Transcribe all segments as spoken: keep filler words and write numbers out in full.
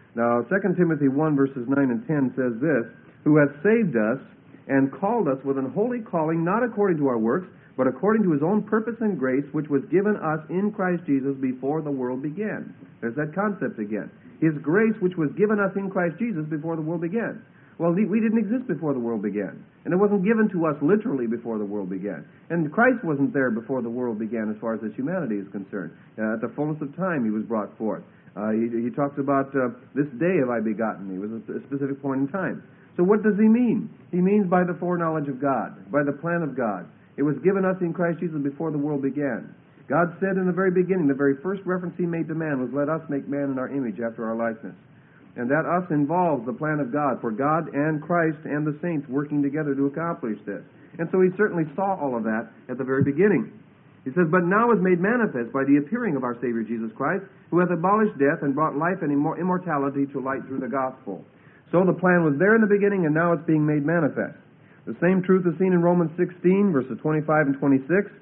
Now, Second Timothy one, verses nine and ten says this, who hath saved us and called us with an holy calling, not according to our works, but according to his own purpose and grace, which was given us in Christ Jesus before the world began. There's that concept again. His grace, which was given us in Christ Jesus before the world began. Well, we didn't exist before the world began. And it wasn't given to us literally before the world began. And Christ wasn't there before the world began as far as his humanity is concerned. Uh, at the fullness of time, he was brought forth. Uh, he, he talks about, uh, this day have I begotten thee, was a, a specific point in time. So what does he mean? He means by the foreknowledge of God, by the plan of God. It was given us in Christ Jesus before the world began. God said in the very beginning, the very first reference he made to man was, let us make man in our image after our likeness. And that us involves the plan of God, for God and Christ and the saints working together to accomplish this. And so he certainly saw all of that at the very beginning. He says, but now is made manifest by the appearing of our Savior Jesus Christ, who hath abolished death and brought life and immortality to light through the gospel. So the plan was there in the beginning, and now it's being made manifest. The same truth is seen in Romans sixteen, verses twenty-five and twenty-six.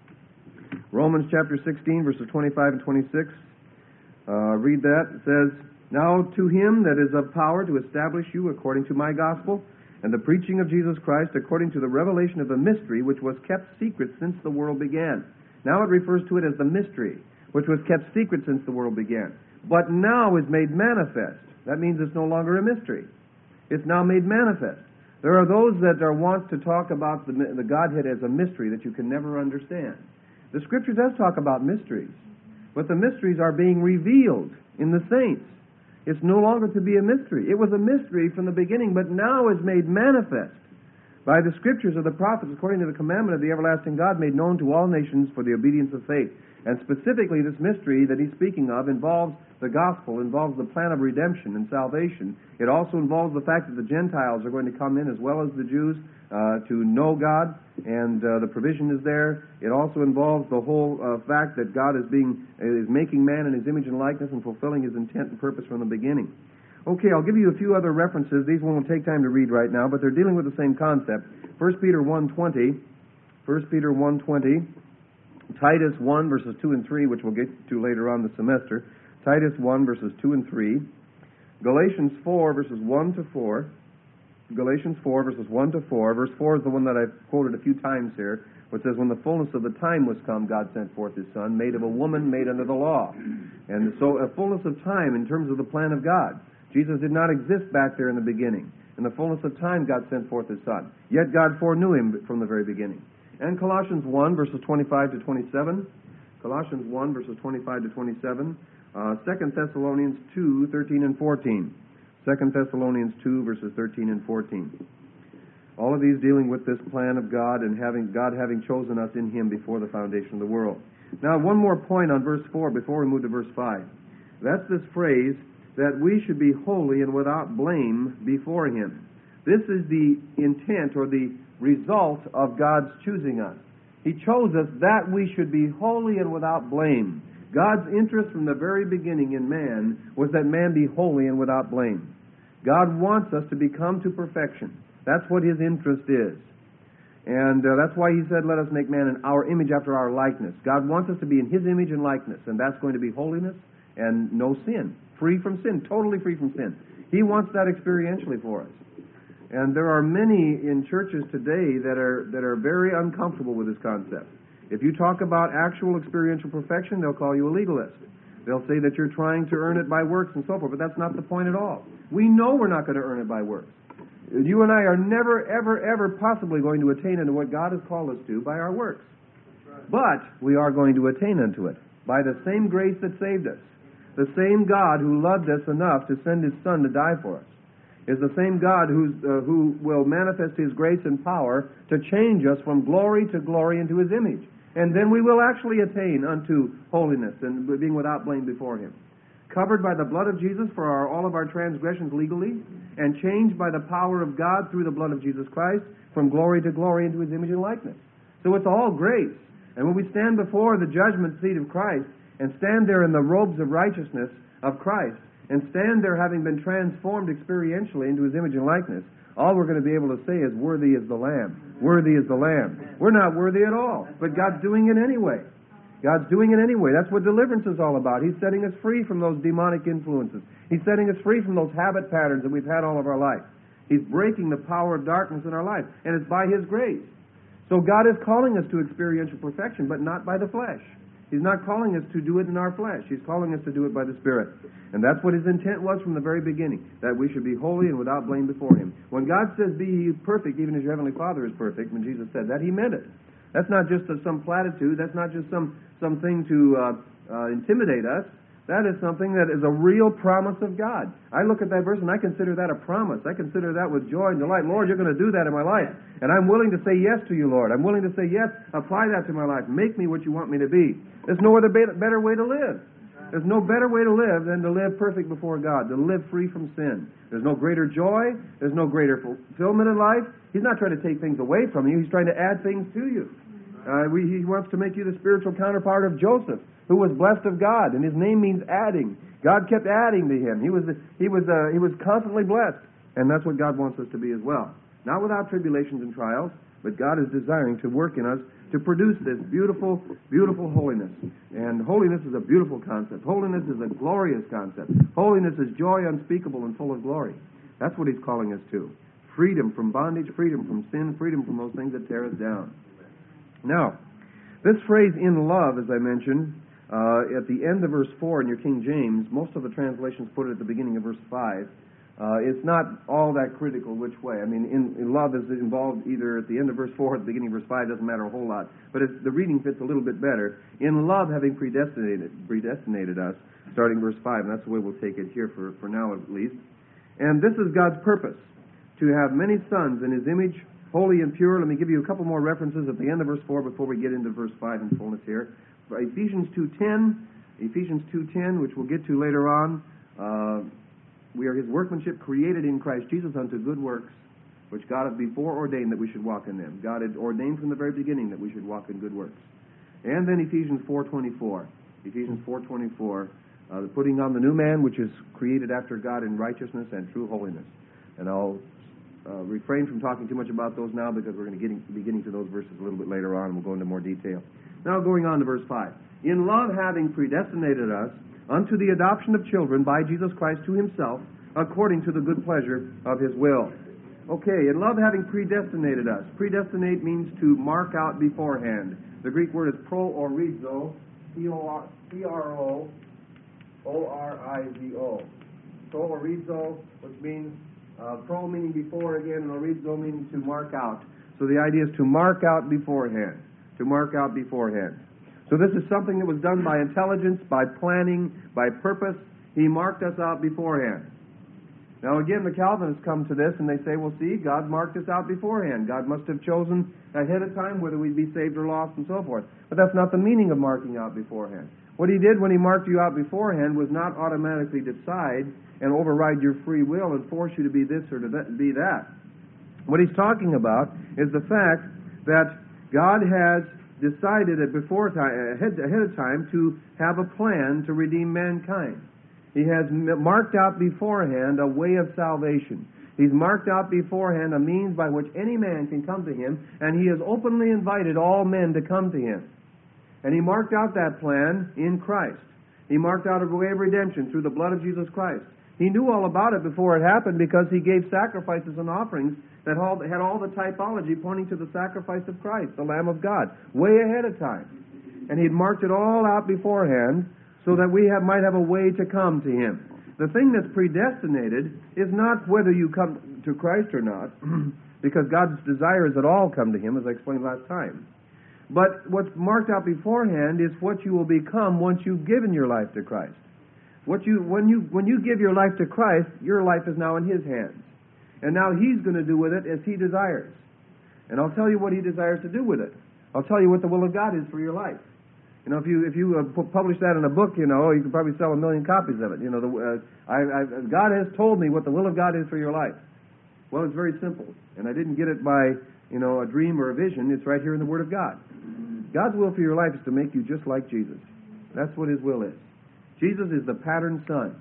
Romans chapter sixteen, verses twenty-five and twenty-six. Uh, read that. It says, now to him that is of power to establish you according to my gospel, and the preaching of Jesus Christ according to the revelation of the mystery which was kept secret since the world began. Now it refers to it as the mystery, which was kept secret since the world began, but now is made manifest. That means it's no longer a mystery. It's now made manifest. There are those that are want to talk about the, the Godhead as a mystery that you can never understand. The Scripture does talk about mysteries, but the mysteries are being revealed in the saints. It's no longer to be a mystery. It was a mystery from the beginning, but now is made manifest by the Scriptures of the prophets, according to the commandment of the everlasting God, made known to all nations for the obedience of faith. And specifically, this mystery that he's speaking of involves the gospel, involves the plan of redemption and salvation. It also involves the fact that the Gentiles are going to come in as well as the Jews uh, to know God, and uh, the provision is there. It also involves the whole uh, fact that God is being is making man in his image and likeness and fulfilling his intent and purpose from the beginning. Okay, I'll give you a few other references. These won't take time to read right now, but they're dealing with the same concept. First Peter one twenty, First Peter one twenty, Titus one, verses two and three, which we'll get to later on the semester. Titus one, verses two and three. Galatians four, verses one to four. Galatians four, verses one to four. Verse four is the one that I've quoted a few times here, which says, when the fullness of the time was come, God sent forth his Son, made of a woman, made under the law. And so a fullness of time in terms of the plan of God. Jesus did not exist back there in the beginning. In the fullness of time, God sent forth his Son. Yet God foreknew him from the very beginning. And Colossians one, verses twenty-five to twenty-seven. Colossians one, verses twenty-five to twenty-seven. Uh, Second Thessalonians two, thirteen and fourteen. Second Thessalonians two, verses thirteen and fourteen. All of these dealing with this plan of God and having God having chosen us in him before the foundation of the world. Now, one more point on verse four before we move to verse five. That's this phrase, that we should be holy and without blame before him. This is the intent or the result of God's choosing us. He chose us that we should be holy and without blame. God's interest from the very beginning in man was that man be holy and without blame. God wants us to become to perfection. That's what his interest is. And uh, that's why he said, let us make man in our image after our likeness. God wants us to be in his image and likeness, and that's going to be holiness and no sin. Free from sin, totally free from sin. He wants that experientially for us. And there are many in churches today that are that are very uncomfortable with this concept. If you talk about actual experiential perfection, they'll call you a legalist. They'll say that you're trying to earn it by works and so forth, but that's not the point at all. We know we're not going to earn it by works. You and I are never, ever, ever possibly going to attain unto what God has called us to by our works. But we are going to attain unto it by the same grace that saved us. The same God who loved us enough to send his Son to die for us is the same God who's, uh, who will manifest his grace and power to change us from glory to glory into his image. And then we will actually attain unto holiness and being without blame before him. Covered by the blood of Jesus for our, all of our transgressions legally, and changed by the power of God through the blood of Jesus Christ from glory to glory into his image and likeness. So it's all grace. And when we stand before the judgment seat of Christ and stand there in the robes of righteousness of Christ and stand there having been transformed experientially into his image and likeness, all we're going to be able to say is, worthy is the Lamb. Worthy is the Lamb. We're not worthy at all, but God's doing it anyway. God's doing it anyway. That's what deliverance is all about. He's setting us free from those demonic influences. He's setting us free from those habit patterns that we've had all of our life. He's breaking the power of darkness in our life, and it's by His grace. So God is calling us to experiential perfection, but not by the flesh. He's not calling us to do it in our flesh. He's calling us to do it by the Spirit. And that's what His intent was from the very beginning, that we should be holy and without blame before Him. When God says, be ye perfect, even as your Heavenly Father is perfect, when Jesus said that, He meant it. That's not just some platitude. That's not just some something to uh, uh, intimidate us. That is something that is a real promise of God. I look at that verse and I consider that a promise. I consider that with joy and delight. Lord, you're going to do that in my life. And I'm willing to say yes to you, Lord. I'm willing to say yes, apply that to my life. Make me what you want me to be. There's no other better way to live. There's no better way to live than to live perfect before God, to live free from sin. There's no greater joy. There's no greater fulfillment in life. He's not trying to take things away from you. He's trying to add things to you. Uh, we, he wants to make you the spiritual counterpart of Joseph, who was blessed of God, and his name means adding. God kept adding to him. He was he was uh, he was constantly blessed, and that's what God wants us to be as well. Not without tribulations and trials, but God is desiring to work in us to produce this beautiful, beautiful holiness. And holiness is a beautiful concept. Holiness is a glorious concept. Holiness is joy unspeakable and full of glory. That's what He's calling us to. Freedom from bondage, freedom from sin, freedom from those things that tear us down. Now, this phrase, in love, as I mentioned, uh, at the end of verse four in your King James, most of the translations put it at the beginning of verse five. Uh, it's not all that critical which way. I mean, in, in love is involved either at the end of verse four or at the beginning of verse five, doesn't matter a whole lot. But it's, the reading fits a little bit better. In love, having predestinated, predestinated us, starting verse five, and that's the way we'll take it here for, for now at least. And this is God's purpose, to have many sons in His image, holy and pure. Let me give you a couple more references at the end of verse four before we get into verse five in fullness here. Ephesians two ten, Ephesians two ten, which we'll get to later on. Uh, we are His workmanship, created in Christ Jesus unto good works, which God hath before ordained that we should walk in them. God had ordained from the very beginning that we should walk in good works. And then Ephesians four twenty-four. Ephesians four twenty-four, uh, the putting on the new man, which is created after God in righteousness and true holiness. And I'll Uh, refrain from talking too much about those now, because we're going to get, be getting to those verses a little bit later on, and we'll go into more detail. Now going on to verse five. In love having predestinated us unto the adoption of children by Jesus Christ to Himself, according to the good pleasure of His will. Okay, in love having predestinated us. Predestinate means to mark out beforehand. The Greek word is proorizo, P R O O R I Z O. Proorizo, which means Uh, pro meaning before again, and orizo meaning to mark out. So the idea is to mark out beforehand. To mark out beforehand. So this is something that was done by intelligence, by planning, by purpose. He marked us out beforehand. Now again, the Calvinists come to this and they say, well, see, God marked us out beforehand. God must have chosen ahead of time whether we'd be saved or lost and so forth. But that's not the meaning of marking out beforehand. What He did when He marked you out beforehand was not automatically decide and override your free will and force you to be this or to be that. What He's talking about is the fact that God has decided at before time, ahead, ahead of time to have a plan to redeem mankind. He has marked out beforehand a way of salvation. He's marked out beforehand a means by which any man can come to Him, and He has openly invited all men to come to Him. And He marked out that plan in Christ. He marked out a way of redemption through the blood of Jesus Christ. He knew all about it before it happened, because He gave sacrifices and offerings that had all the typology pointing to the sacrifice of Christ, the Lamb of God, way ahead of time. And He'd marked it all out beforehand so that we have, might have a way to come to Him. The thing that's predestinated is not whether you come to Christ or not, because God's desire is that all come to Him, as I explained last time. But what's marked out beforehand is what you will become once you've given your life to Christ. What you when you when you give your life to Christ, your life is now in His hands. And now He's going to do with it as He desires. And I'll tell you what He desires to do with it. I'll tell you what the will of God is for your life. You know, if you if you uh, publish that in a book, you know, you could probably sell a million copies of it. You know, the, uh, I, I, God has told me what the will of God is for your life. Well, it's very simple, and I didn't get it by, you know, a dream or a vision. It's right here in the Word of God. God's will for your life is to make you just like Jesus. That's what His will is. Jesus is the pattern Son.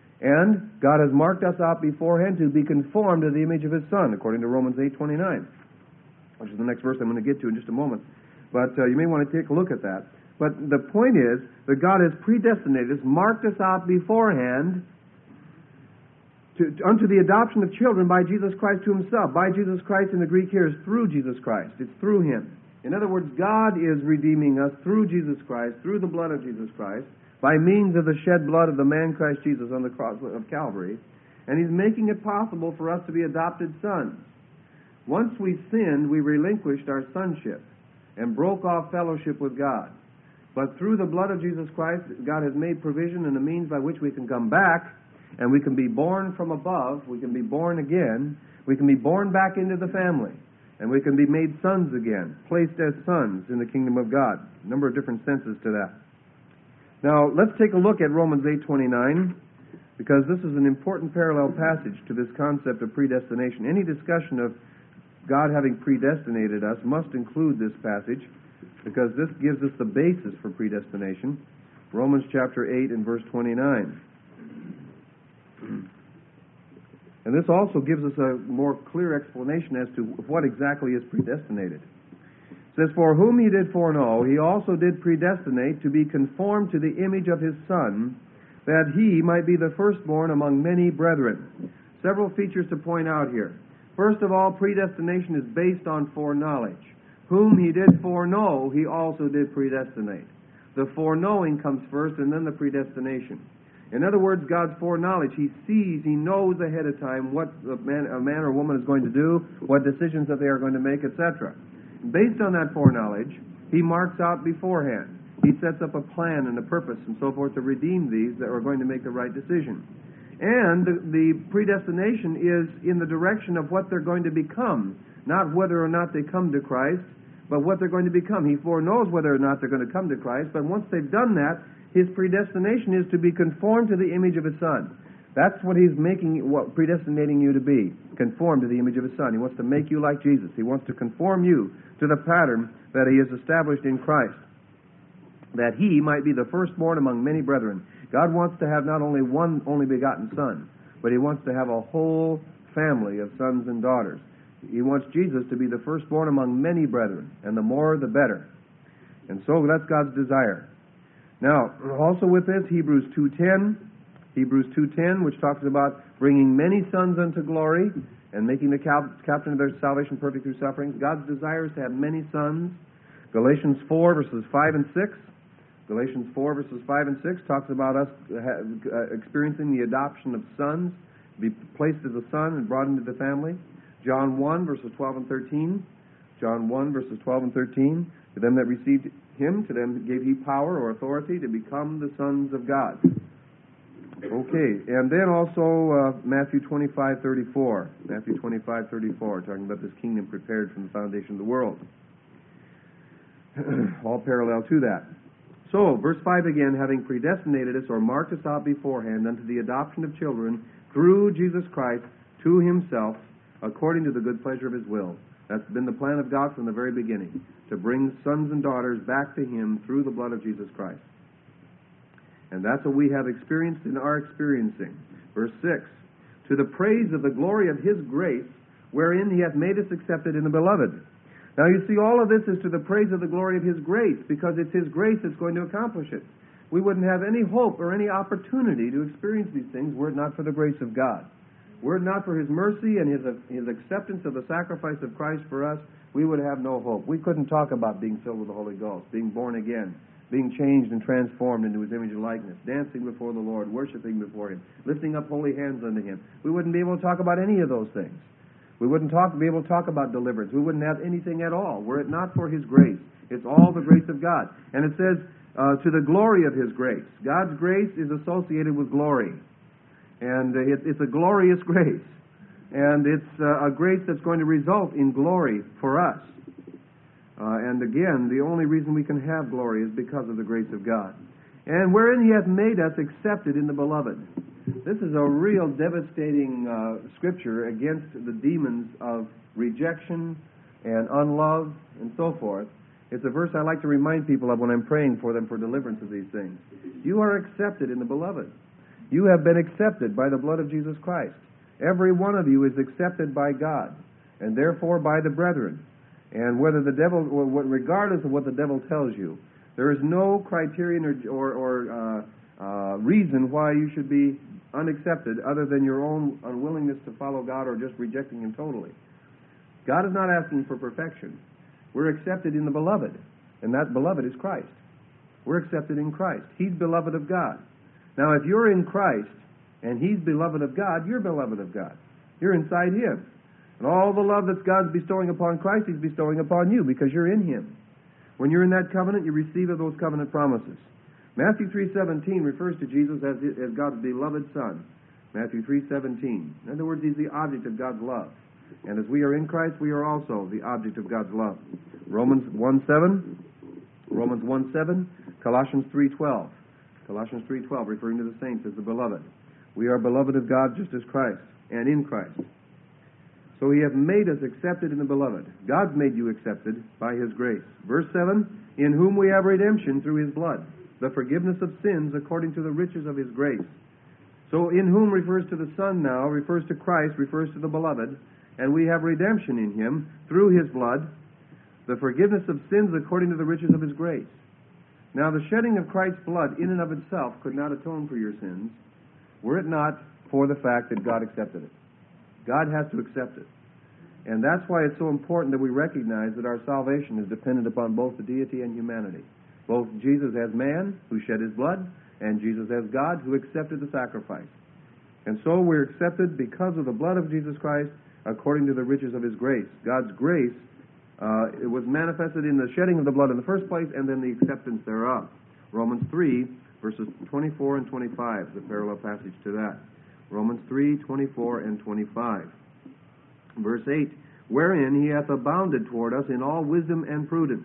And God has marked us out beforehand to be conformed to the image of His Son, according to Romans eight twenty-nine, which is the next verse I'm going to get to in just a moment. But uh, you may want to take a look at that. But the point is that God has predestinated us, marked us out beforehand to, unto the adoption of children by Jesus Christ to himself. By Jesus Christ in the Greek here is through Jesus Christ. It's through him. In other words, God is redeeming us through Jesus Christ, through the blood of Jesus Christ, by means of the shed blood of the man Christ Jesus on the cross of Calvary. And he's making it possible for us to be adopted sons. Once we sinned, we relinquished our sonship and broke off fellowship with God. But through the blood of Jesus Christ, God has made provision and a means by which we can come back, and we can be born from above, we can be born again, we can be born back into the family, and we can be made sons again, placed as sons in the kingdom of God. A number of different senses to that. Now, let's take a look at Romans eight twenty-nine, because this is an important parallel passage to this concept of predestination. Any discussion of God having predestinated us must include this passage, because this gives us the basis for predestination. Romans chapter eight and verse twenty-nine. And this also gives us a more clear explanation as to what exactly is predestinated. It says, "For whom he did foreknow, he also did predestinate to be conformed to the image of his Son, that he might be the firstborn among many brethren." Several features to point out here. First of all, predestination is based on foreknowledge. Whom he did foreknow, he also did predestinate. The foreknowing comes first, and then the predestination. In other words, God's foreknowledge. He sees, he knows ahead of time what a man, a man or woman is going to do, what decisions that they are going to make, et cetera. Based on that foreknowledge, he marks out beforehand. He sets up a plan and a purpose and so forth to redeem these that are going to make the right decision. And the, the predestination is in the direction of what they're going to become, not whether or not they come to Christ, but what they're going to become. He foreknows whether or not they're going to come to Christ, but once they've done that, his predestination is to be conformed to the image of his Son. That's what he's making, what predestinating you to be, conformed to the image of his Son. He wants to make you like Jesus. He wants to conform you to the pattern that he has established in Christ, that he might be the firstborn among many brethren. God wants to have not only one only begotten Son, but he wants to have a whole family of sons and daughters. He wants Jesus to be the firstborn among many brethren, and the more the better. And so that's God's desire. Now, also with this, Hebrews two ten, Hebrews two ten, which talks about bringing many sons unto glory and making the cap- captain of their salvation perfect through sufferings. God's desire is to have many sons. Galatians four, verses five and six. Galatians four, verses five and six talks about us uh, experiencing the adoption of sons, be placed as a son and brought into the family. John one, verses twelve and thirteen. John one, verses twelve and thirteen. To them that received him, to them gave he power or authority to become the sons of God. Okay, and then also uh, Matthew twenty-five thirty-four. Matthew twenty-five thirty-four, talking about this kingdom prepared from the foundation of the world. All parallel to that. So, verse five again, having predestinated us or marked us out beforehand unto the adoption of children through Jesus Christ to himself, according to the good pleasure of his will. That's been the plan of God from the very beginning, to bring sons and daughters back to him through the blood of Jesus Christ. And that's what we have experienced and are experiencing. Verse six, to the praise of the glory of his grace, wherein he hath made us accepted in the beloved. Now you see, all of this is to the praise of the glory of his grace, because it's his grace that's going to accomplish it. We wouldn't have any hope or any opportunity to experience these things were it not for the grace of God. Were it not for his mercy and his, his acceptance of the sacrifice of Christ for us, we would have no hope. We couldn't talk about being filled with the Holy Ghost, being born again, being changed and transformed into his image and likeness, dancing before the Lord, worshiping before him, lifting up holy hands unto him. We wouldn't be able to talk about any of those things. We wouldn't talk, be able to talk about deliverance. We wouldn't have anything at all were it not for his grace. It's all the grace of God. And it says, uh, to the glory of his grace. God's grace is associated with glory. And uh, it, it's a glorious grace. And it's uh, a grace that's going to result in glory for us. Uh, and again, the only reason we can have glory is because of the grace of God. And wherein he hath made us accepted in the beloved. This is a real devastating uh, scripture against the demons of rejection and unlove and so forth. It's a verse I like to remind people of when I'm praying for them for deliverance of these things. You are accepted in the beloved. You have been accepted by the blood of Jesus Christ. Every one of you is accepted by God, and therefore by the brethren. And whether the devil, regardless of what the devil tells you, There is no criterion or, or, or uh, uh, reason why you should be unaccepted other than your own unwillingness to follow God or just rejecting Him totally. God is not asking for perfection. We're accepted in the beloved, and that beloved is Christ. We're accepted in Christ. He's beloved of God. Now, if you're in Christ and He's beloved of God, you're beloved of God. You're inside Him. And all the love that God's bestowing upon Christ, He's bestowing upon you because you're in Him. When you're in that covenant, you receive of those covenant promises. Matthew three seventeen refers to Jesus as, as God's beloved Son. Matthew three seventeen. In other words, He's the object of God's love. And as we are in Christ, we are also the object of God's love. Romans one seven, Romans one seven, Colossians three twelve. Colossians three twelve, referring to the saints as the beloved. We are beloved of God just as Christ, and in Christ. So He hath made us accepted in the beloved. God's made you accepted by His grace. Verse seven, in whom we have redemption through His blood, the forgiveness of sins according to the riches of His grace. So in whom refers to the Son now, refers to Christ, refers to the beloved, and we have redemption in Him through His blood, the forgiveness of sins according to the riches of His grace. Now the shedding of Christ's blood in and of itself could not atone for your sins, were it not for the fact that God accepted it. God has to accept it. And that's why it's so important that we recognize that our salvation is dependent upon both the deity and humanity. Both Jesus as man, who shed His blood, and Jesus as God, who accepted the sacrifice. And so we're accepted because of the blood of Jesus Christ according to the riches of His grace. God's grace uh, it was manifested in the shedding of the blood in the first place and then the acceptance thereof. Romans three, verses twenty-four and twenty-five is a parallel passage to that. Romans three, twenty-four and twenty-five. Verse eight, wherein He hath abounded toward us in all wisdom and prudence.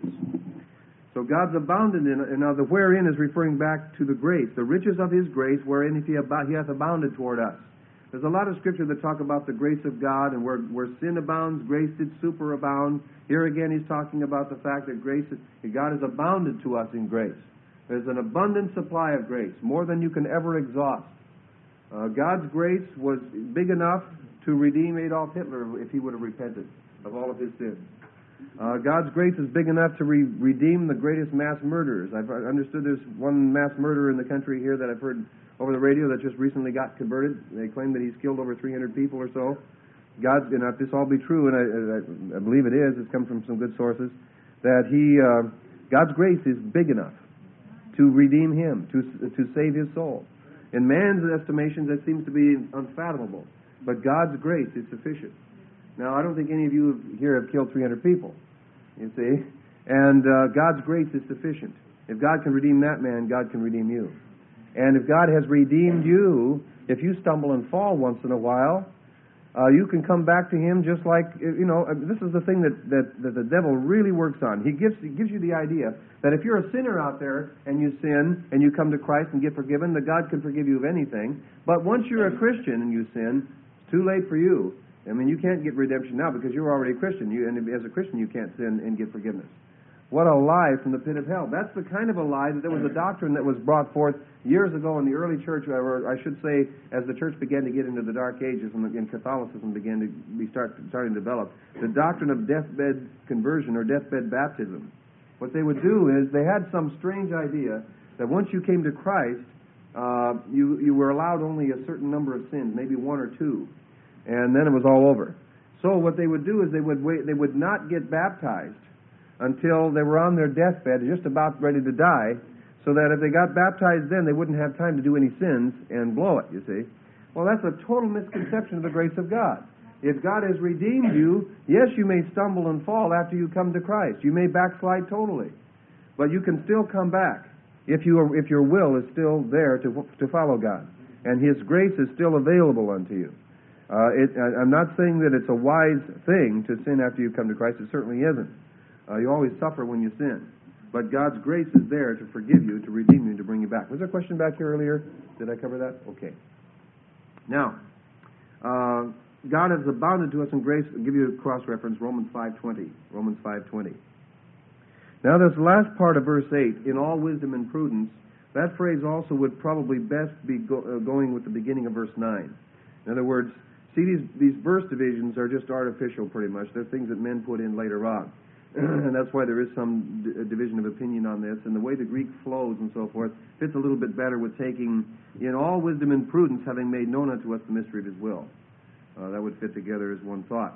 So God's abounded in, and now the wherein is referring back to the grace, the riches of His grace, wherein He hath abounded toward us. There's a lot of scripture that talk about the grace of God, and where, where sin abounds, grace did superabound. Here again, He's talking about the fact that grace, is, that God has abounded to us in grace. There's an abundant supply of grace, more than you can ever exhaust. Uh, God's grace was big enough to redeem Adolf Hitler if he would have repented of all of his sins. Uh, God's grace is big enough to re- redeem the greatest mass murderers. I've understood there's one mass murderer in the country here that I've heard over the radio that just recently got converted. They claim that he's killed over three hundred people or so. God, and if this all be true, and I, I, I believe it is, it's come from some good sources, that he, uh, God's grace is big enough to redeem him, to to save his soul. In man's estimations, that seems to be unfathomable, but God's grace is sufficient. Now, I don't think any of you here have killed three hundred people, you see, and uh, God's grace is sufficient. If God can redeem that man, God can redeem you. And if God has redeemed you, if you stumble and fall once in a while, uh, you can come back to Him just like, you know, this is the thing that, that, that the devil really works on. He gives, he gives you the idea that if you're a sinner out there and you sin and you come to Christ and get forgiven, that God can forgive you of anything. But once you're a Christian and you sin, it's too late for you. I mean, you can't get redemption now because you're already a Christian. You, and as a Christian, you can't sin and get forgiveness. What a lie from the pit of hell. That's the kind of a lie that there was a doctrine that was brought forth years ago in the early church, or I should say as the church began to get into the Dark Ages and, and Catholicism began to be start, starting to develop, the doctrine of deathbed conversion or deathbed baptism. What they would do is they had some strange idea that once you came to Christ, uh, you, you were allowed only a certain number of sins, maybe one or two, and then it was all over. So what they would do is they would wait, they would not get baptized until they were on their deathbed, just about ready to die, so that if they got baptized then, they wouldn't have time to do any sins and blow it, you see. Well, that's a total misconception of the grace of God. If God has redeemed you, yes, you may stumble and fall after you come to Christ. You may backslide totally, but you can still come back if you are, if your will is still there to to follow God, and His grace is still available unto you. Uh, it, I, I'm not saying that it's a wise thing to sin after you come to Christ. It certainly isn't. Uh, you always suffer when you sin. But God's grace is there to forgive you, to redeem you, to bring you back. Was there a question back here earlier? Did I cover that? Okay. Now, uh, God has abounded to us in grace. I'll give you a cross-reference, Romans five twenty. Romans five twenty. Now, this last part of verse eight, in all wisdom and prudence, that phrase also would probably best be go, uh, going with the beginning of verse nine. In other words, see, these, these verse divisions are just artificial pretty much. They're things that men put in later on. and that's why there is some d- division of opinion on this. And the way the Greek flows and so forth fits a little bit better with taking, in all wisdom and prudence, having made known unto us the mystery of his will. Uh, that would fit together as one thought.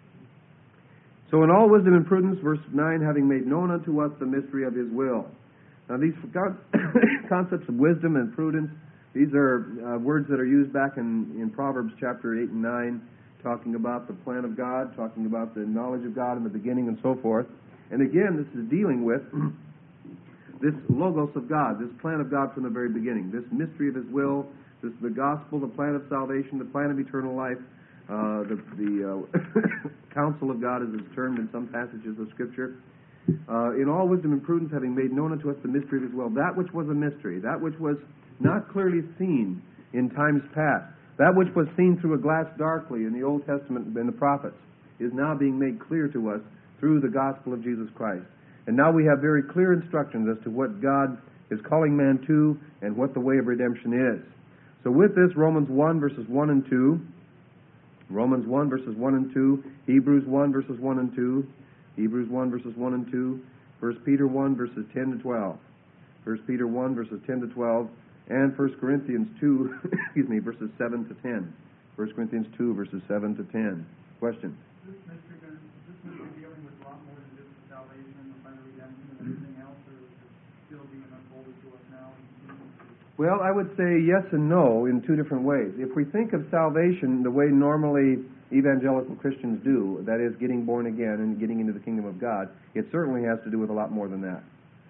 So in all wisdom and prudence, verse nine, having made known unto us the mystery of his will. Now these concepts of wisdom and prudence, these are uh, words that are used back in, in Proverbs chapter eight and nine, talking about the plan of God, talking about the knowledge of God in the beginning and so forth. And again, this is dealing with this logos of God, this plan of God from the very beginning, this mystery of his will, this the gospel, the plan of salvation, the plan of eternal life, uh, the, the uh, counsel of God as is termed in some passages of Scripture. Uh, in all wisdom and prudence, having made known unto us the mystery of his will, that which was a mystery, that which was not clearly seen in times past, that which was seen through a glass darkly in the Old Testament and the prophets, is now being made clear to us through the gospel of Jesus Christ. And now we have very clear instructions as to what God is calling man to and what the way of redemption is. So with this, Romans one, verses one and two, Romans one, verses one and two, Hebrews one, verses one and two, Hebrews one, verses one and two, First Peter one, verses ten to twelve, First Peter one, verses ten to twelve, and First Corinthians two, excuse me, verses seven to ten. First Corinthians two, verses seven to ten. Question? Is this mystery, going to, is this mystery dealing with a lot more than just the salvation and the plan of redemption and everything else, or is it still being unfolded to us now? Well, I would say yes and no in two different ways. If we think of salvation the way normally evangelical Christians do, that is, getting born again and getting into the kingdom of God, it certainly has to do with a lot more than that.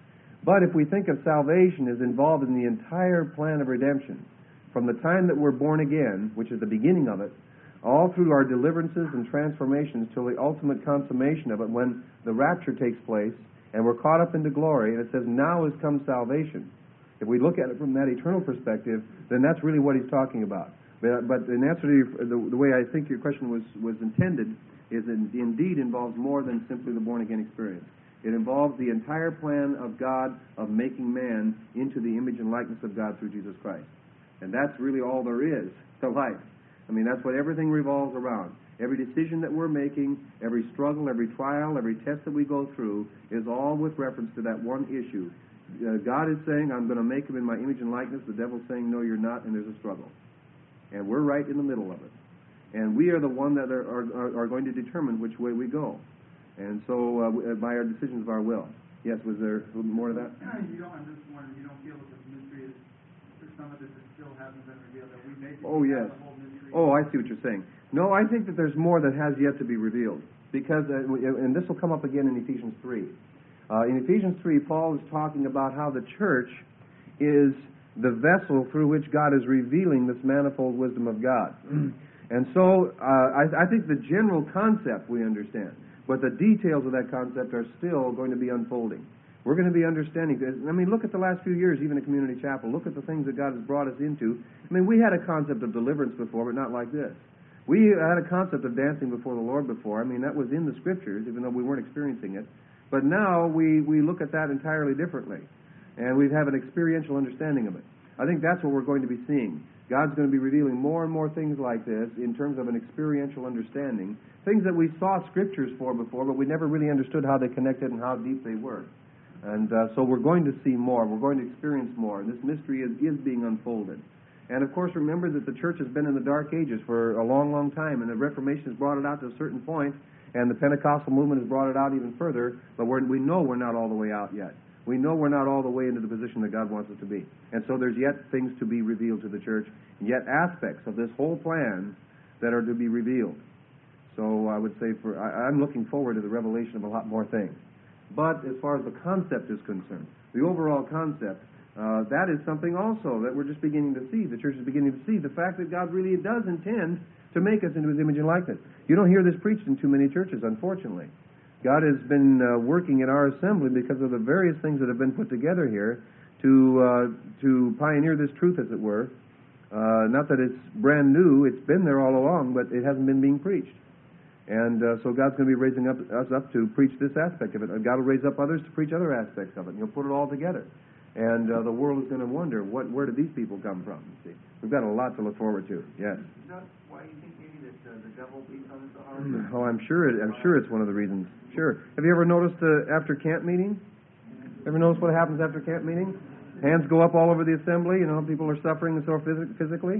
But if we think of salvation as involved in the entire plan of redemption, from the time that we're born again, which is the beginning of it, all through our deliverances and transformations till the ultimate consummation of it, when the rapture takes place and we're caught up into glory, and it says, now has come salvation. If we look at it from that eternal perspective, then that's really what he's talking about. But, but in answer to your, the, the way I think your question was, was intended, is it indeed involves more than simply the born-again experience. It involves the entire plan of God of making man into the image and likeness of God through Jesus Christ. And that's really all there is to life. I mean, that's what everything revolves around. Every decision that we're making, every struggle, every trial, every test that we go through is all with reference to that one issue. Uh, God is saying, I'm going to make him in my image and likeness. The devil's saying, no, you're not, and there's a struggle. And we're right in the middle of it. And we are the one that are, are, are going to determine which way we go. And so, uh, by our decisions of our will. Yes, was there a little more to that? You don't, I'm just wondering, you don't feel that this mystery is, some of this is still hasn't been revealed, that we may oh, yes. the whole mystery? Oh, I see what you're saying. No, I think that there's more that has yet to be revealed. Because, uh, and this will come up again in Ephesians three. Uh, in Ephesians three, Paul is talking about how the church is the vessel through which God is revealing this manifold wisdom of God. And so, uh, I, I think the general concept we understand, but the details of that concept are still going to be unfolding. We're going to be understanding this. I mean, look at the last few years, even at Community Chapel. Look at the things that God has brought us into. I mean, we had a concept of deliverance before, but not like this. We had a concept of dancing before the Lord before. I mean, that was in the Scriptures, even though we weren't experiencing it. But now we, we look at that entirely differently, and we have an experiential understanding of it. I think that's what we're going to be seeing. God's going to be revealing more and more things like this in terms of an experiential understanding, things that we saw Scriptures for before, but we never really understood how they connected and how deep they were. And uh, so we're going to see more. We're going to experience more, and this mystery is, is being unfolded. And, of course, remember that the church has been in the Dark Ages for a long, long time, and the Reformation has brought it out to a certain point, and the Pentecostal movement has brought it out even further, but we're, we know we're not all the way out yet. We know we're not all the way into the position that God wants us to be. And so there's yet things to be revealed to the church, yet aspects of this whole plan that are to be revealed. So I would say for I, I'm looking forward to the revelation of a lot more things. But as far as the concept is concerned, the overall concept, uh, that is something also that we're just beginning to see. The church is beginning to see the fact that God really does intend to make us into his image and likeness. You don't hear this preached in too many churches, unfortunately. God has been uh, working in our assembly because of the various things that have been put together here to uh, to pioneer this truth, as it were. Uh, not that it's brand new, it's been there all along, but it hasn't been being preached. And uh, so God's going to be raising up, us up to preach this aspect of it. And God will raise up others to preach other aspects of it. And he'll put it all together. And uh, the world is going to wonder, what, where did these people come from? You see, we've got a lot to look forward to. Yes? Just why you think maybe that uh, the devil beats on his heart? Oh, I'm sure. It, I'm sure it's one of the reasons. Sure. Have you ever noticed uh, after camp meeting? Ever notice what happens after camp meeting? Hands go up all over the assembly. You know, people are suffering and so phys- physically.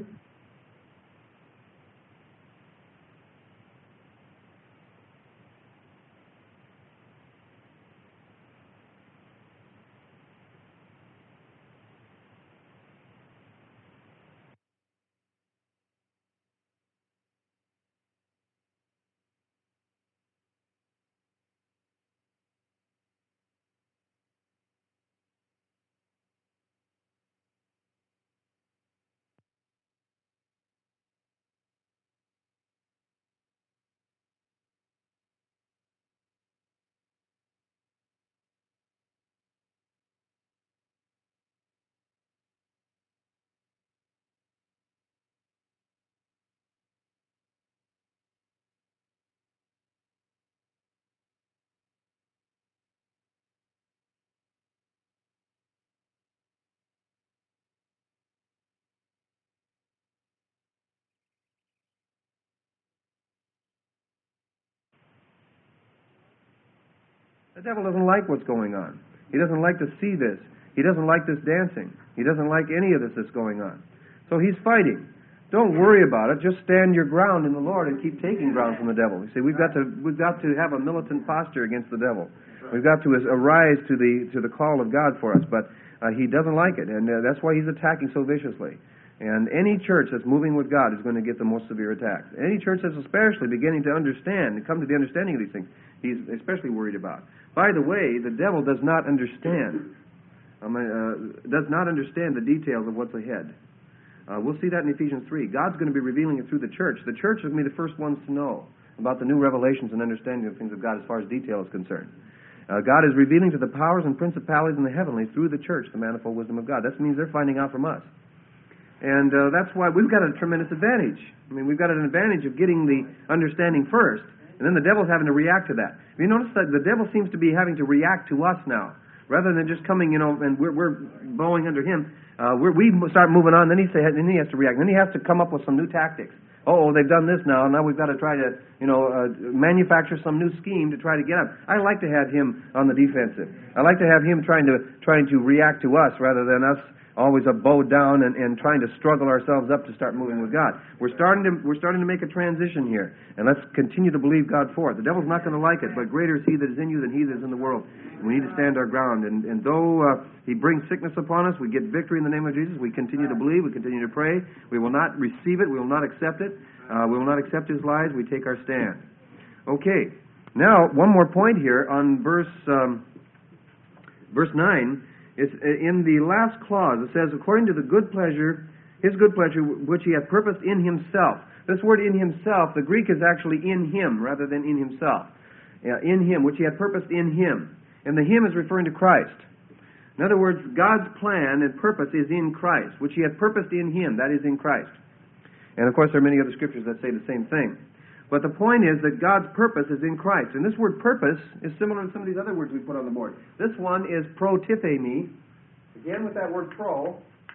The devil doesn't like what's going on. He doesn't like to see this. He doesn't like this dancing. He doesn't like any of this that's going on. So he's fighting. Don't worry about it. Just stand your ground in the Lord and keep taking ground from the devil. You see, we've got to we've got to have a militant posture against the devil. We've got to arise to the to the call of God for us. But uh, he doesn't like it, and uh, that's why he's attacking so viciously. And any church that's moving with God is going to get the most severe attacks. Any church that's especially beginning to understand and come to the understanding of these things, he's especially worried about. By the way, the devil does not understand, I mean, uh, does not understand the details of what's ahead. Uh, we'll see that in Ephesians three. God's going to be revealing it through the church. The church is going to be the first ones to know about the new revelations and understanding of things of God as far as detail is concerned. Uh, God is revealing to the powers and principalities in the heavenly through the church the manifold wisdom of God. That means they're finding out from us. And uh, that's why we've got a tremendous advantage. I mean, we've got an advantage of getting the understanding first, and then the devil's having to react to that. You notice that the devil seems to be having to react to us now, rather than just coming, you know, and we're, we're bowing under him. Uh, we're, we start moving on, then he say, then he has to react. Then he has to come up with some new tactics. Oh, they've done this now. Now we've got to try to, you know, uh, manufacture some new scheme to try to get up. I like to have him on the defensive. I like to have him trying to trying to react to us rather than us always a bow down and, and trying to struggle ourselves up to start moving with God. We're starting to we're starting to make a transition here, and let's continue to believe God for it. The devil's not going to like it, but greater is he that is in you than he that is in the world. We need to stand our ground, and, and though uh, he brings sickness upon us, we get victory in the name of Jesus. We continue to believe, we continue to pray. We will not receive it, we will not accept it. Uh, we will not accept his lies. We take our stand. Okay, now one more point here on verse um, verse nine. It's in the last clause. It says, according to the good pleasure, his good pleasure, which he hath purposed in himself. This word in himself, the Greek is actually in him rather than in himself. Yeah, in him, which he hath purposed in him. And the him is referring to Christ. In other words, God's plan and purpose is in Christ, which he hath purposed in him. That is in Christ. And of course, there are many other scriptures that say the same thing. But the point is that God's purpose is in Christ. And this word purpose is similar to some of these other words we put on the board. This one is protiphemi. Again with that word pro.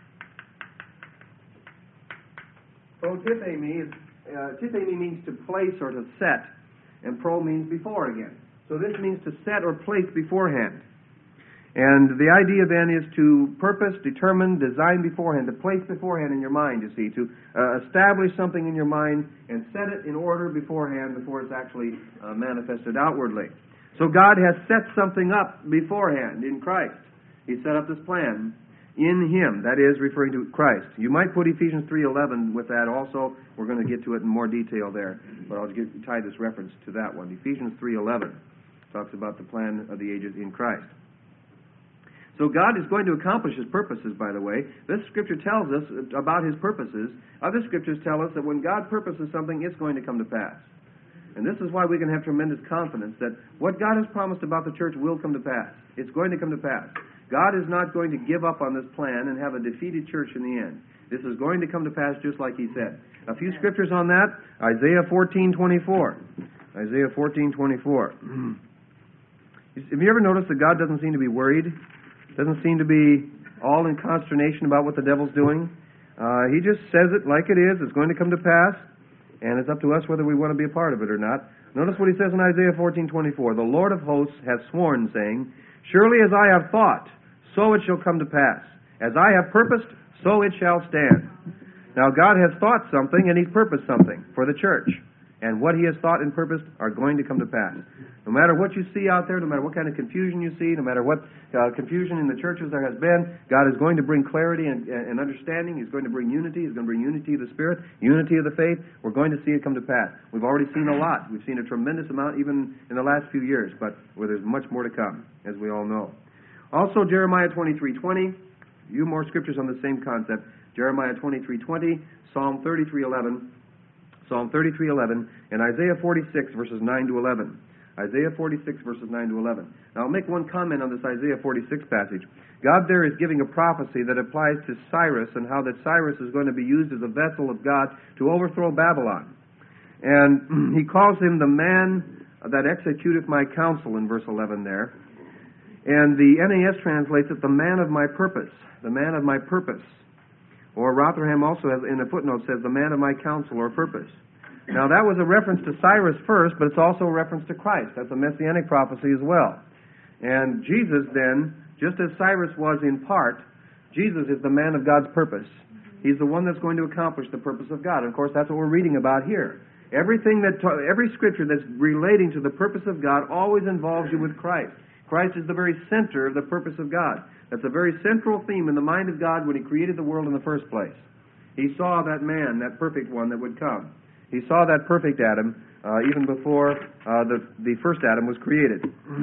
Protiphemi is, uh, tiphemi means to place or to set. And pro means before again. So this means to set or place beforehand. And the idea then is to purpose, determine, design beforehand, to place beforehand in your mind, you see, to uh, establish something in your mind and set it in order beforehand before it's actually uh, manifested outwardly. So God has set something up beforehand in Christ. He set up this plan in Him, that is, referring to Christ. You might put Ephesians three eleven with that also. We're going to get to it in more detail there, but I'll get, tie this reference to that one. Ephesians three eleven talks about the plan of the ages in Christ. So God is going to accomplish His purposes, by the way. This Scripture tells us about His purposes. Other Scriptures tell us that when God purposes something, it's going to come to pass. And this is why we can have tremendous confidence that what God has promised about the church will come to pass. It's going to come to pass. God is not going to give up on this plan and have a defeated church in the end. This is going to come to pass just like He said. A few Scriptures on that. Isaiah fourteen twenty-four. Isaiah fourteen twenty-four. Have you ever noticed that God doesn't seem to be worried? Doesn't seem to be all in consternation about what the devil's doing. Uh, he just says it like it is. It's going to come to pass. and it's up to us whether we want to be a part of it or not. Notice what he says in Isaiah fourteen twenty-four. The Lord of hosts hath sworn, saying, Surely as I have thought, so it shall come to pass. As I have purposed, so it shall stand. Now God has thought something, and he's purposed something for the church. And what he has thought and purposed are going to come to pass. No matter what you see out there, no matter what kind of confusion you see, no matter what uh, confusion in the churches there has been, God is going to bring clarity and, and understanding. He's going to bring unity. He's going to bring unity of the Spirit, unity of the faith. We're going to see it come to pass. We've already seen a lot. We've seen a tremendous amount even in the last few years, but where there's much more to come, as we all know. Also, Jeremiah twenty-three twenty, a few more scriptures on the same concept. Jeremiah twenty-three twenty, Psalm thirty-three eleven, Psalm thirty-three eleven, and Isaiah forty-six, verses nine to eleven. Isaiah forty-six, verses nine to eleven. Now, I'll make one comment on this Isaiah forty-six passage. God there is giving a prophecy that applies to Cyrus and how that Cyrus is going to be used as a vessel of God to overthrow Babylon. And he calls him the man that executeth my counsel in verse eleven there. And the N A S translates it, the man of my purpose, the man of my purpose. Or Rotherham also has, in a footnote, says the man of my counsel or purpose. Now, that was a reference to Cyrus first, but it's also a reference to Christ. That's a messianic prophecy as well. And Jesus, then, just as Cyrus was in part, Jesus is the man of God's purpose. He's the one that's going to accomplish the purpose of God. And, of course, that's what we're reading about here. Everything that, every scripture that's relating to the purpose of God always involves you with Christ. Christ is the very center of the purpose of God. That's a very central theme in the mind of God when he created the world in the first place. He saw that man, that perfect one that would come. He saw that perfect Adam uh, even before uh, the, the first Adam was created.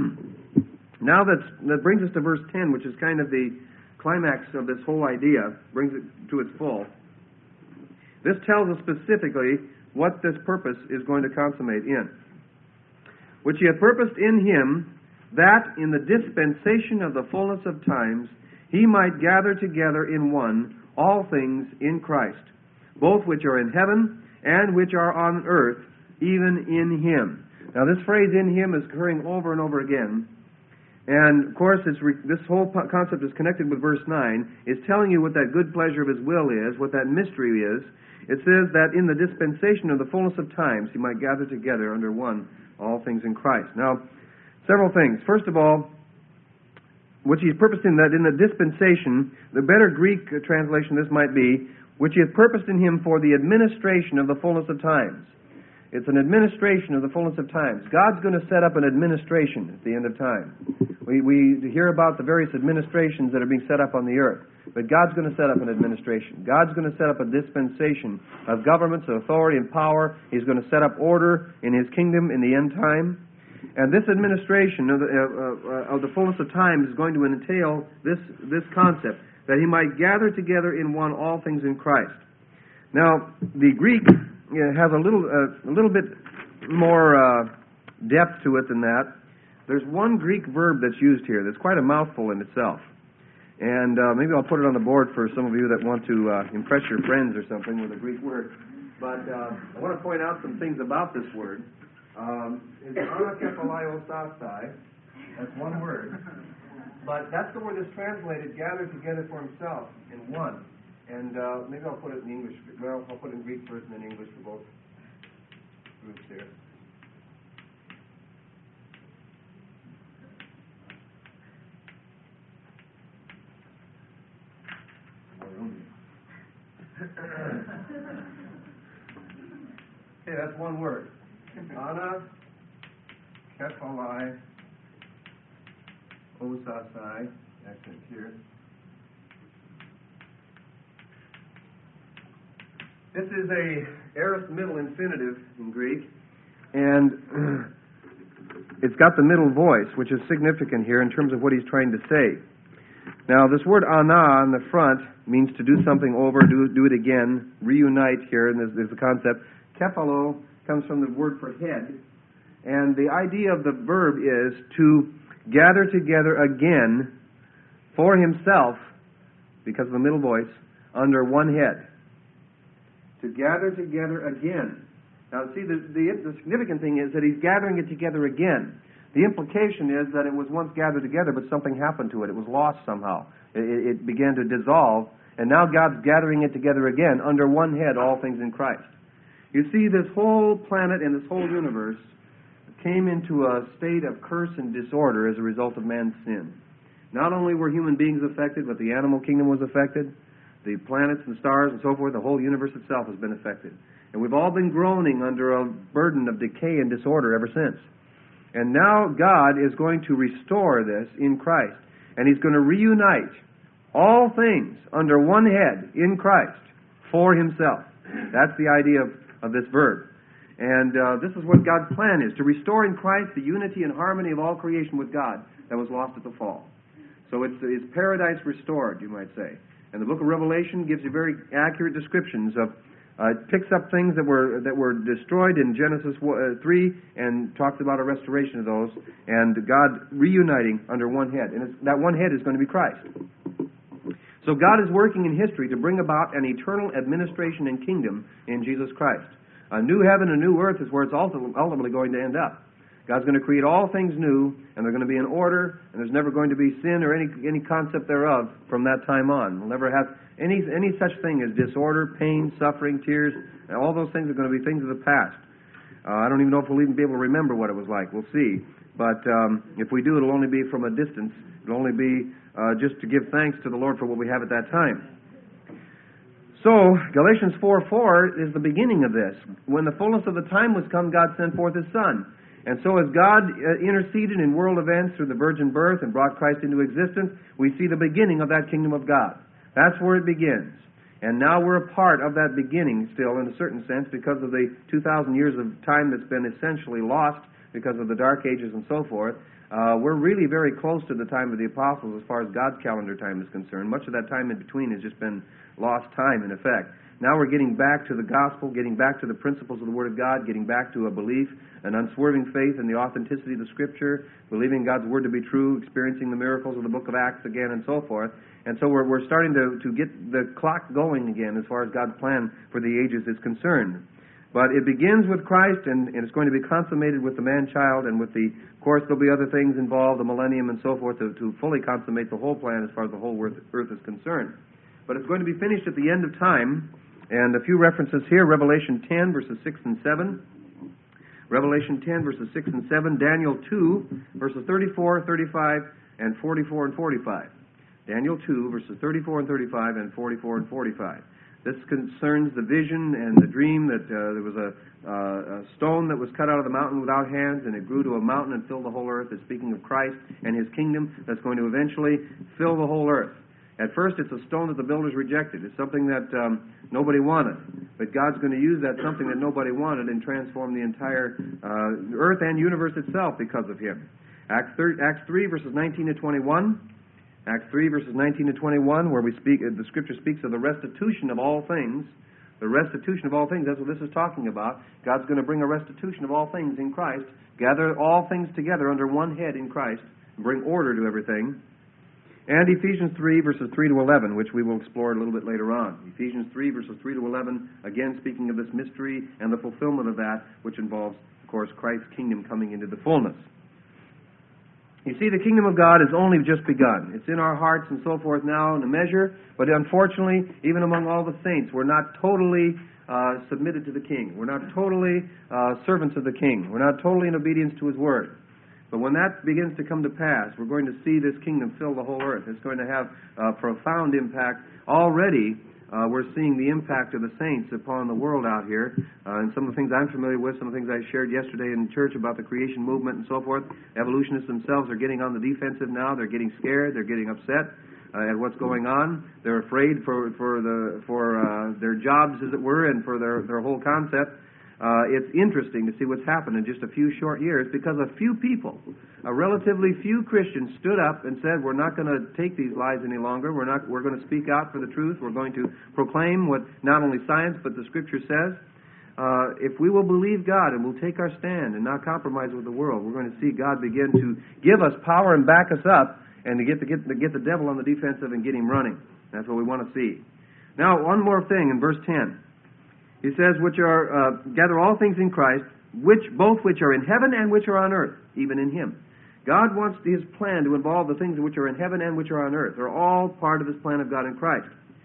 Now that's, that brings us to verse ten, which is kind of the climax of this whole idea, brings it to its full. This tells us specifically what this purpose is going to consummate in. Which he hath purposed in him, that in the dispensation of the fullness of times he might gather together in one all things in Christ, both which are in heaven and which are on earth, even in him. Now this phrase in him is occurring over and over again. And of course it's re- this whole concept is connected with verse nine. It's telling you what that good pleasure of his will is, what that mystery is. It says that in the dispensation of the fullness of times he might gather together under one all things in Christ. Now, several things. First of all, which he has purposed in that in the dispensation, the better Greek translation this might be, which he has purposed in him for the administration of the fullness of times. It's an administration of the fullness of times. God's going to set up an administration at the end of time. We, we hear about the various administrations that are being set up on the earth, but God's going to set up an administration. God's going to set up a dispensation of governments, of authority and power. He's going to set up order in his kingdom in the end time. And this administration of the, uh, uh, of the fullness of time is going to entail this, this concept, that he might gather together in one all things in Christ. Now, the Greek uh, has a little, uh, a little bit more uh, depth to it than that. There's one Greek verb that's used here that's quite a mouthful in itself. And uh, maybe I'll put it on the board for some of you that want to uh, impress your friends or something with a Greek word. But uh, I want to point out some things about this word. Um, it's anakepalaiosasai. That's one word. But that's the word that's translated, gathered together for himself in one. And uh, maybe I'll put it in English. Well, I'll put it in Greek first and then English for both groups here. Okay, that's one word. Ana kephalai osasai, accent here. This is a aorist middle infinitive in Greek, and it's got the middle voice, which is significant here in terms of what he's trying to say. Now, this word ana on the front means to do something over, do, do it again, reunite here, and there's, there's the concept. Kephalo comes from the word for head, and the idea of the verb is to gather together again for himself, because of the middle voice, under one head. To gather together again. Now, see, the, the, the significant thing is that he's gathering it together again. The implication is that it was once gathered together, but something happened to it. It was lost somehow. It, it began to dissolve, and now God's gathering it together again under one head, all things in Christ. You see, this whole planet and this whole universe came into a state of curse and disorder as a result of man's sin. Not only were human beings affected, but the animal kingdom was affected. The planets and stars and so forth, the whole universe itself has been affected. And we've all been groaning under a burden of decay and disorder ever since. And now God is going to restore this in Christ. And He's going to reunite all things under one head in Christ for Himself. That's the idea of, of this verb. And uh, this is what God's plan is, to restore in Christ the unity and harmony of all creation with God that was lost at the fall. So it's, it's paradise restored, you might say. And the book of Revelation gives you very accurate descriptions of, uh, it picks up things that were that were destroyed in Genesis three and talks about a restoration of those, and God reuniting under one head. And it's, that one head is going to be Christ. So God is working in history to bring about an eternal administration and kingdom in Jesus Christ. A new heaven and a new earth is where it's ultimately going to end up. God's going to create all things new, and they're going to be in order, and there's never going to be sin or any any concept thereof from that time on. We'll never have any any such thing as disorder, pain, suffering, tears. And all those things are going to be things of the past. Uh, I don't even know if we'll even be able to remember what it was like. We'll see. But um, if we do, it'll only be from a distance. It'll only be uh, just to give thanks to the Lord for what we have at that time. So, Galatians four four is the beginning of this. When the fullness of the time was come, God sent forth His Son. And so as God uh, interceded in world events through the virgin birth and brought Christ into existence, we see the beginning of that kingdom of God. That's where it begins. And now we're a part of that beginning still in a certain sense because of the two thousand years of time that's been essentially lost because of the Dark Ages and so forth. Uh, we're really very close to the time of the apostles as far as God's calendar time is concerned. Much of that time in between has just been lost time in effect. Now we're getting back to the gospel, getting back to the principles of the Word of God, getting back to a belief, an unswerving faith in the authenticity of the Scripture, believing God's Word to be true, experiencing the miracles of the book of Acts again, and so forth. And so we're, we're starting to, to get the clock going again as far as God's plan for the ages is concerned. But it begins with Christ, and, and it's going to be consummated with the man-child, and with the, of course, there'll be other things involved, the millennium and so forth, to, to fully consummate the whole plan as far as the whole earth, earth is concerned. But it's going to be finished at the end of time. And a few references here, Revelation ten, verses six and seven. Revelation ten, verses six and seven. Daniel two, verses thirty-four, thirty-five, and forty-four and forty-five. Daniel two, verses thirty-four and thirty-five, and forty-four and forty-five. This concerns the vision and the dream that uh, there was a, uh, a stone that was cut out of the mountain without hands, and it grew to a mountain and filled the whole earth. It's speaking of Christ and His kingdom that's going to eventually fill the whole earth. At first, it's a stone that the builders rejected. It's something that um, nobody wanted. But God's going to use that something that nobody wanted and transform the entire uh, earth and universe itself because of Him. Acts, thir- Acts three, verses nineteen to twenty-one. Acts three, verses nineteen to twenty-one, where we speak, uh, the Scripture speaks of the restitution of all things. The restitution of all things, that's what this is talking about. God's going to bring a restitution of all things in Christ, gather all things together under one head in Christ, and bring order to everything. And Ephesians three, verses three to eleven, which we will explore a little bit later on. Ephesians three, verses three to eleven, again speaking of this mystery and the fulfillment of that, which involves, of course, Christ's kingdom coming into the fullness. You see, the kingdom of God has only just begun. It's in our hearts and so forth now in a measure, but unfortunately, even among all the saints, we're not totally uh, submitted to the King. We're not totally uh, servants of the King. We're not totally in obedience to His Word. But when that begins to come to pass, we're going to see this kingdom fill the whole earth. It's going to have a profound impact. Already, uh, we're seeing the impact of the saints upon the world out here. Uh, and some of the things I'm familiar with, some of the things I shared yesterday in church about the creation movement and so forth. Evolutionists themselves are getting on the defensive now. They're getting scared. They're getting upset uh, at what's going on. They're afraid for for the for uh, their jobs, as it were, and for their, their whole concept. Uh, it's interesting to see what's happened in just a few short years because a few people, a relatively few Christians, stood up and said, we're not going to take these lies any longer. We're not. We're going to speak out for the truth. We're going to proclaim what not only science but the Scripture says. Uh, if we will believe God and we'll take our stand and not compromise with the world, we're going to see God begin to give us power and back us up and to get, to get, to get the devil on the defensive and get him running. That's what we want to see. Now, one more thing in verse ten. He says, which are, uh, gather all things in Christ, which both which are in heaven and which are on earth, even in Him. God wants His plan to involve the things which are in heaven and which are on earth. They're all part of His plan of God in Christ.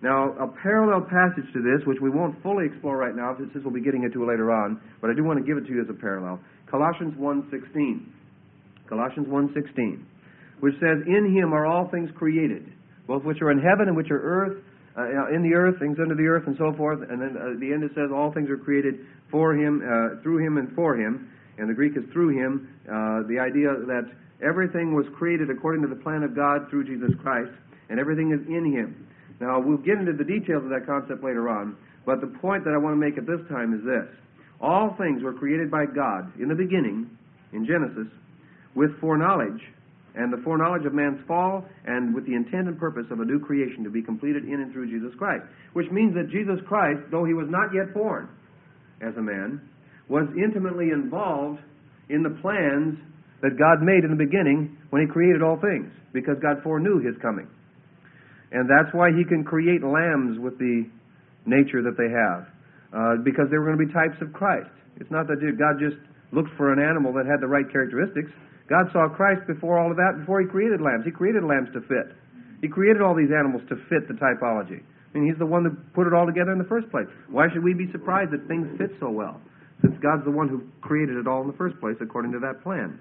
Now, a parallel passage to this, which we won't fully explore right now, since we'll be getting into it later on, but I do want to give it to you as a parallel. Colossians one sixteen. Colossians one sixteen, which says, "In Him are all things created, both which are in heaven and which are earth, uh, in the earth, things under the earth, and so forth." And then uh, at the end it says, "All things are created for Him, uh, through Him, and for Him." And the Greek is "through Him." Uh, the idea that everything was created according to the plan of God through Jesus Christ, and everything is in Him. Now, we'll get into the details of that concept later on, but the point that I want to make at this time is this. All things were created by God in the beginning, in Genesis, with foreknowledge, and the foreknowledge of man's fall, and with the intent and purpose of a new creation to be completed in and through Jesus Christ. Which means that Jesus Christ, though He was not yet born as a man, was intimately involved in the plans that God made in the beginning when He created all things, because God foreknew His coming. And that's why He can create lambs with the nature that they have, uh, because they were going to be types of Christ. It's not that God just looked for an animal that had the right characteristics. God saw Christ before all of that, before He created lambs. He created lambs to fit. He created all these animals to fit the typology. I mean, He's the one that put it all together in the first place. Why should we be surprised that things fit so well, since God's the one who created it all in the first place according to that plan?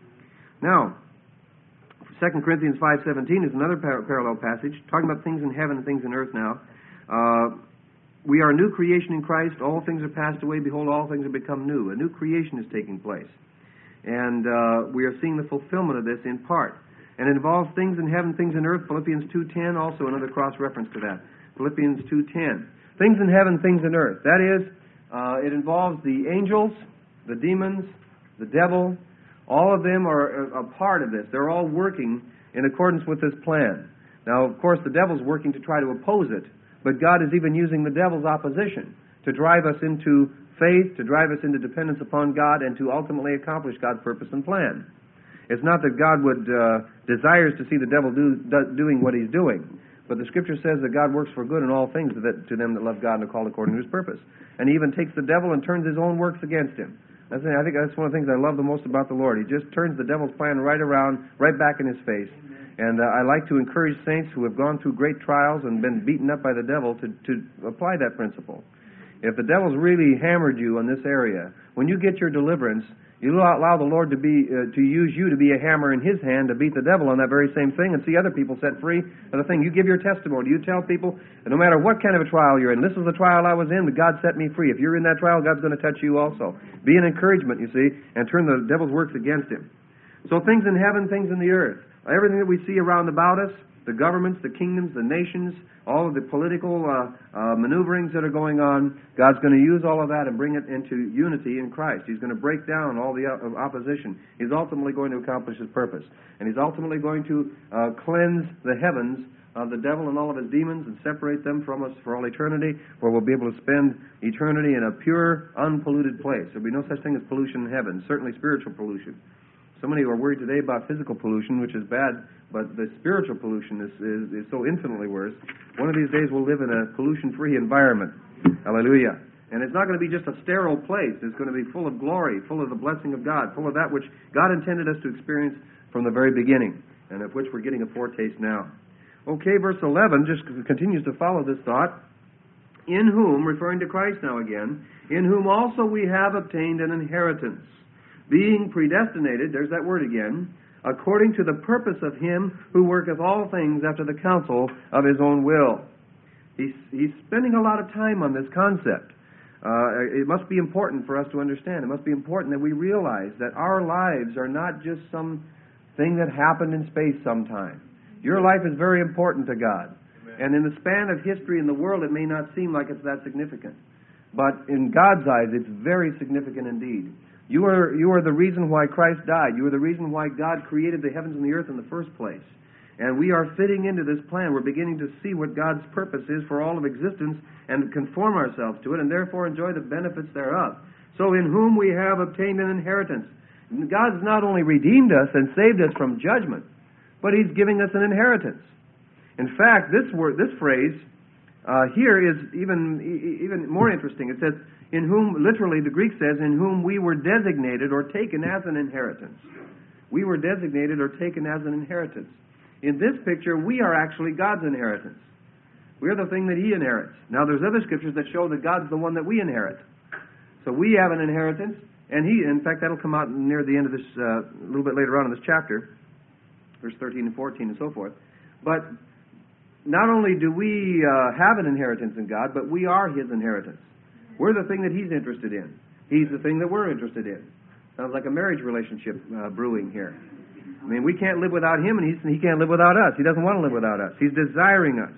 Now, Second Corinthians five seventeen is another par- parallel passage, talking about things in heaven and things in earth now. Uh, we are a new creation in Christ. All things are passed away. Behold, all things have become new. A new creation is taking place. And uh, we are seeing the fulfillment of this in part. And it involves things in heaven, things in earth. Philippians two ten, also another cross-reference to that. Philippians two ten. Things in heaven, things in earth. That is, uh, it involves the angels, the demons, the devil. All of them are a part of this. They're all working in accordance with this plan. Now, of course, the devil's working to try to oppose it, but God is even using the devil's opposition to drive us into faith, to drive us into dependence upon God, and to ultimately accomplish God's purpose and plan. It's not that God would uh, desires to see the devil do, do, doing what he's doing, but the Scripture says that God works for good in all things to, that, to them that love God and are called according to His purpose. And He even takes the devil and turns his own works against him. I think that's one of the things I love the most about the Lord. He just turns the devil's plan right around, right back in his face. And uh, I like to encourage saints who have gone through great trials and been beaten up by the devil to, to apply that principle. If the devil's really hammered you in this area, when you get your deliverance, you allow the Lord to be uh, to use you to be a hammer in His hand to beat the devil on that very same thing and see other people set free of the thing. You give your testimony. You tell people that no matter what kind of a trial you're in, this is the trial I was in, but God set me free. If you're in that trial, God's going to touch you also. Be an encouragement, you see, and turn the devil's works against him. So things in heaven, things in the earth. Everything that we see around about us, the governments, the kingdoms, the nations, all of the political uh, uh, maneuverings that are going on, God's going to use all of that and bring it into unity in Christ. He's going to break down all the uh, opposition. He's ultimately going to accomplish His purpose. And He's ultimately going to uh, cleanse the heavens of the devil and all of his demons and separate them from us for all eternity, where we'll be able to spend eternity in a pure, unpolluted place. There'll be no such thing as pollution in heaven, certainly spiritual pollution. So many are worried today about physical pollution, which is bad, but the spiritual pollution is, is, is so infinitely worse. One of these days we'll live in a pollution-free environment. Hallelujah. And it's not going to be just a sterile place. It's going to be full of glory, full of the blessing of God, full of that which God intended us to experience from the very beginning, and of which we're getting a foretaste now. Okay, verse eleven just continues to follow this thought. In whom, referring to Christ now again, in whom also we have obtained an inheritance, being predestinated, there's that word again, according to the purpose of Him who worketh all things after the counsel of His own will. He's, he's spending a lot of time on this concept. Uh, it must be important for us to understand. It must be important that we realize that our lives are not just some thing that happened in space sometime. Your life is very important to God. Amen. And in the span of history in the world, it may not seem like it's that significant. But in God's eyes, it's very significant indeed. You are, you are the reason why Christ died. You are the reason why God created the heavens and the earth in the first place. And we are fitting into this plan. We're beginning to see what God's purpose is for all of existence and conform ourselves to it and therefore enjoy the benefits thereof. So in whom we have obtained an inheritance. God's not only redeemed us and saved us from judgment, but He's giving us an inheritance. In fact, this word, this phrase uh, here is even even more interesting. It says, in whom, literally the Greek says, in whom we were designated or taken as an inheritance. We were designated or taken as an inheritance. In this picture, we are actually God's inheritance. We're the thing that He inherits. Now, there's other scriptures that show that God's the one that we inherit. So we have an inheritance, and He, in fact, that'll come out near the end of this, uh, a little bit later on in this chapter, verse thirteen and fourteen and so forth. But not only do we uh, have an inheritance in God, but we are His inheritance. We're the thing that He's interested in. He's the thing that we're interested in. Sounds like a marriage relationship uh, brewing here. I mean, we can't live without Him, and he's, He can't live without us. He doesn't want to live without us. He's desiring us.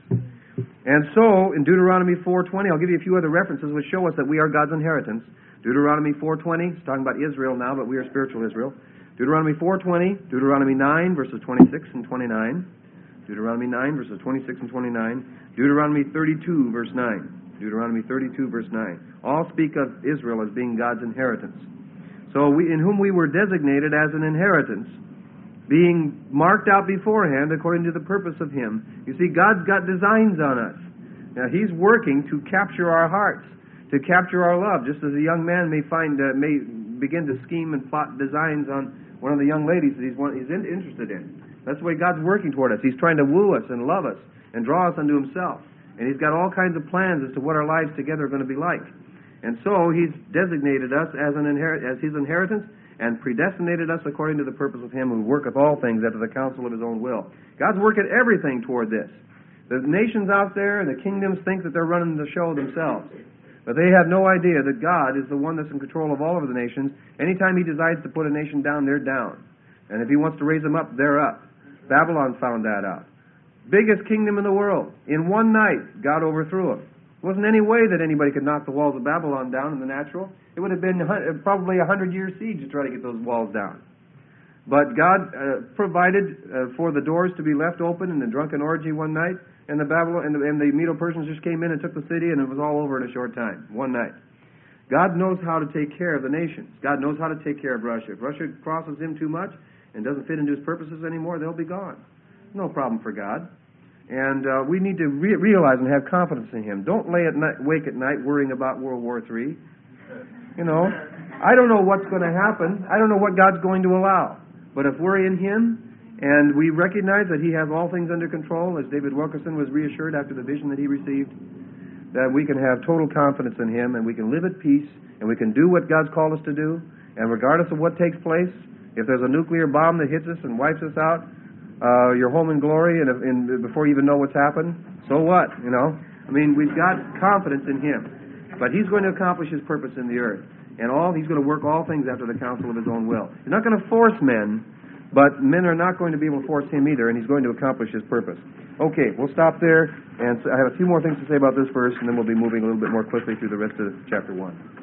And so, in Deuteronomy four twenty, I'll give you a few other references which show us that we are God's inheritance. Deuteronomy four twenty, it's talking about Israel now, but we are spiritual Israel. Deuteronomy four twenty, Deuteronomy nine, verses twenty-six and twenty-nine. Deuteronomy nine, verses twenty-six and twenty-nine. Deuteronomy thirty-two, verse nine. Deuteronomy thirty-two, verse nine. All speak of Israel as being God's inheritance. So, we, in whom we were designated as an inheritance, being marked out beforehand according to the purpose of Him. You see, God's got designs on us. Now, He's working to capture our hearts, to capture our love, just as a young man may find, uh, may begin to scheme and plot designs on one of the young ladies that he's, one, he's in, interested in. That's the way God's working toward us. He's trying to woo us and love us and draw us unto Himself. And He's got all kinds of plans as to what our lives together are going to be like. And so He's designated us as an inherit, as His inheritance, and predestinated us according to the purpose of Him who worketh all things after the counsel of His own will. God's working everything toward this. The nations out there and the kingdoms think that they're running the show themselves. But they have no idea that God is the one that's in control of all of the nations. Anytime He decides to put a nation down, they're down. And if He wants to raise them up, they're up. Babylon found that out. Biggest kingdom in the world. In one night, God overthrew them. There wasn't any way that anybody could knock the walls of Babylon down in the natural. It would have been probably a hundred-year siege to try to get those walls down. But God uh, provided uh, for the doors to be left open in a drunken orgy one night, and the Babylon and the, and the Medo-Persians just came in and took the city, and it was all over in a short time, one night. God knows how to take care of the nations. God knows how to take care of Russia. If Russia crosses Him too much and doesn't fit into His purposes anymore, they'll be gone. No problem for God. And uh, we need to re- realize and have confidence in Him. Don't lay at night, wake at night worrying about World War Three. You know, I don't know what's going to happen. I don't know what God's going to allow. But if we're in Him and we recognize that He has all things under control, as David Wilkerson was reassured after the vision that he received, that we can have total confidence in Him and we can live at peace and we can do what God's called us to do. And regardless of what takes place, if there's a nuclear bomb that hits us and wipes us out, Uh, you're home in glory, and, and before you even know what's happened, so what, you know? I mean, we've got confidence in Him. But He's going to accomplish His purpose in the earth. And all He's going to work all things after the counsel of His own will. He's not going to force men, but men are not going to be able to force Him either, and He's going to accomplish His purpose. Okay, we'll stop there, and I have a few more things to say about this verse, and then we'll be moving a little bit more quickly through the rest of chapter one.